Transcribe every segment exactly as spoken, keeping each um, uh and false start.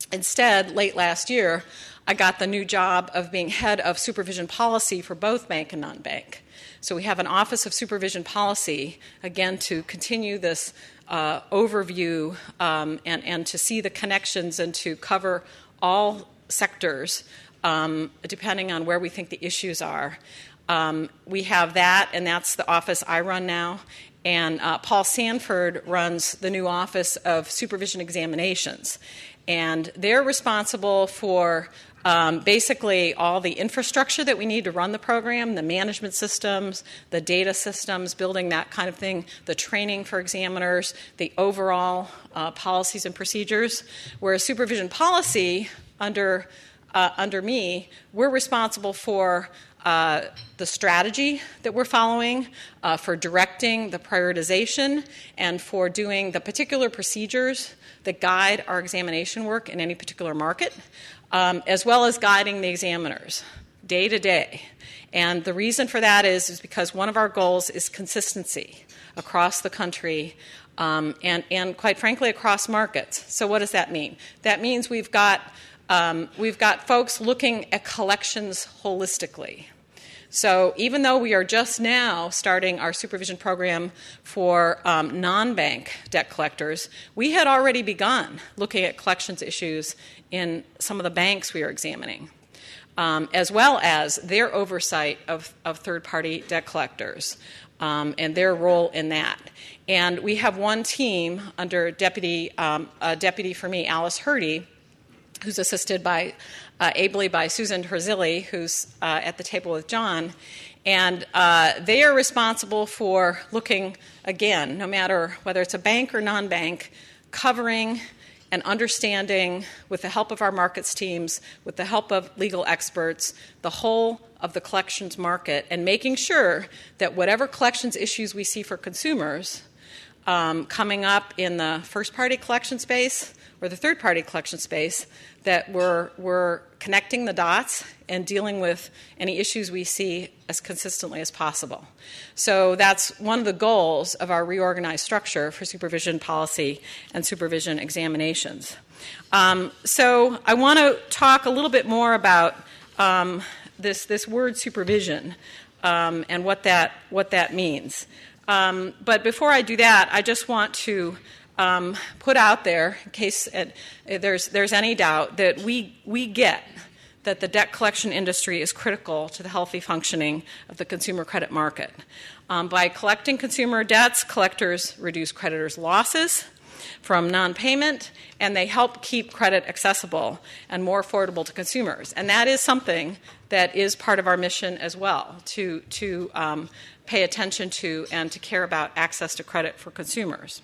Instead, late last year, I got the new job of being head of supervision policy for both bank and non-bank. So we have an Office of Supervision Policy, again, to continue this uh, overview um, and, and to see the connections and to cover all sectors um, depending on where we think the issues are. Um, we have that, and that's the office I run now. And uh, Paul Sanford runs the new Office of Supervision Examinations. And they're responsible for um, basically all the infrastructure that we need to run the program, the management systems, the data systems, building that kind of thing, the training for examiners, the overall uh, policies and procedures. Whereas supervision policy, under, uh, under me, we're responsible for Uh, the strategy that we're following, uh, for directing the prioritization, and for doing the particular procedures that guide our examination work in any particular market, um, as well as guiding the examiners day to day. And the reason for that is, is because one of our goals is consistency across the country um, and, and, quite frankly, across markets. So what does that mean? That means we've got, um, we've got folks looking at collections holistically. So even though we are just now starting our supervision program for um, non-bank debt collectors, we had already begun looking at collections issues in some of the banks we are examining, um, as well as their oversight of, of third-party debt collectors um, and their role in that. And we have one team under Deputy, um, uh, Deputy for me, Alice Hurdy, who's assisted by uh, ably by Susan Herzilli, who's uh, at the table with John. And uh, they are responsible for looking, again, no matter whether it's a bank or non-bank, covering and understanding, with the help of our markets teams, with the help of legal experts, the whole of the collections market, and making sure that whatever collections issues we see for consumers um, coming up in the first-party collection space or the third-party collection space, that we're, we're connecting the dots and dealing with any issues we see as consistently as possible. So that's one of the goals of our reorganized structure for supervision policy and supervision examinations. Um, so I want to talk a little bit more about um, this, this word supervision um, and what that, what that means. Um, but before I do that, I just want to Um, put out there, in case it, there's, there's any doubt, that we, we get that the debt collection industry is critical to the healthy functioning of the consumer credit market. Um, by collecting consumer debts, collectors reduce creditors' losses from non-payment, and they help keep credit accessible and more affordable to consumers. And that is something that is part of our mission as well, to, to um, pay attention to and to care about access to credit for consumers.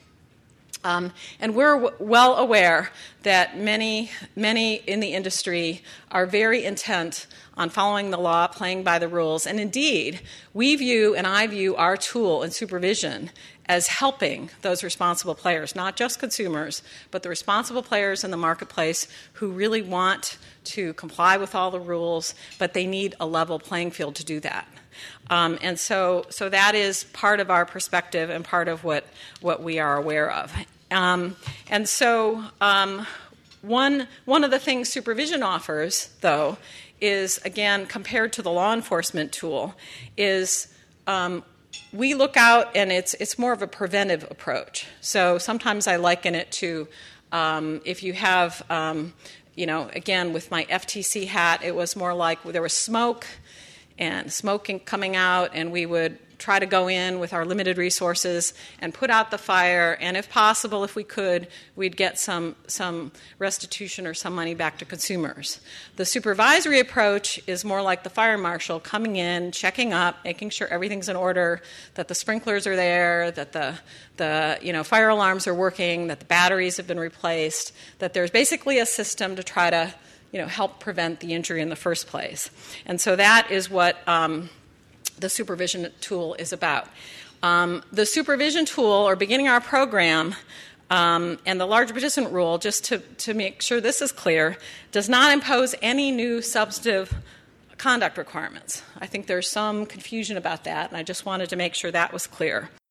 Um, and we're w- well aware that many, many in the industry are very intent on following the law, playing by the rules. And indeed, we view and I view our tool in supervision as helping those responsible players, not just consumers, but the responsible players in the marketplace who really want to comply with all the rules, but they need a level playing field to do that. Um, and so, so that is part of our perspective and part of what, what we are aware of. Um, and so um, one, one of the things supervision offers, though, is, again, compared to the law enforcement tool, is um, we look out, and it's, it's more of a preventive approach. So sometimes I liken it to um, if you have, um, you know, again, with my F T C hat, it was more like there was smoke and smoking coming out, and we would try to go in with our limited resources and put out the fire, and if possible, if we could, we'd get some, some restitution or some money back to consumers. The supervisory approach is more like the fire marshal coming in, checking up, making sure everything's in order, that the sprinklers are there, that the, the you know, fire alarms are working, that the batteries have been replaced, that there's basically a system to try to you know, help prevent the injury in the first place. And so that is what um, the supervision tool is about. Um, the supervision tool, or beginning our program, um, and the large participant rule, just to, to make sure this is clear, does not impose any new substantive conduct requirements. I think there's some confusion about that, and I just wanted to make sure that was clear.